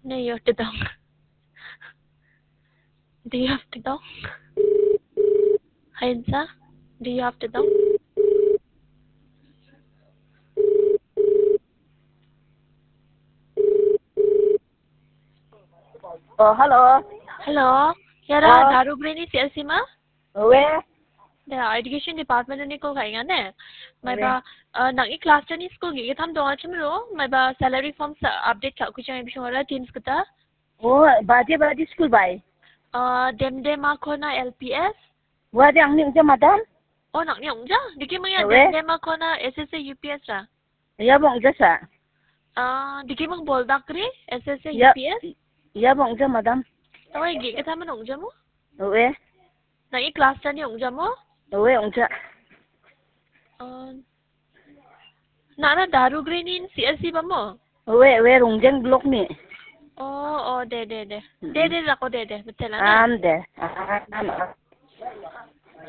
Nee, jag inte dong. Do you have to dong? Hainsa? Do you have to dong? Hello. Hello? Yara, Oh, daru brani CLC ma? where? The education department ni ko kaya nga ne. May Where? ba nang i-class ni school gi tham dong achim ro. May ba salary form sa update ka ku chang ibisho wala teams kita. Oh, badi school bay. Dem ako na LPS. Wadi ang ning madam? Oh, nak ni ongja. Diki mo ya Where? dem ako na SSA UPS ra. Ya bong jasa. Diki mong boldak ri SSA Ya, UPS. ya bong jasa madam. Tawai gi kita man ongja mo. Where? Nang i-class ni ongja mo. Where ongja? Nana daru green CLC ba mo? Where ongjang block ni? De. De ako de. Betul lah ne? De.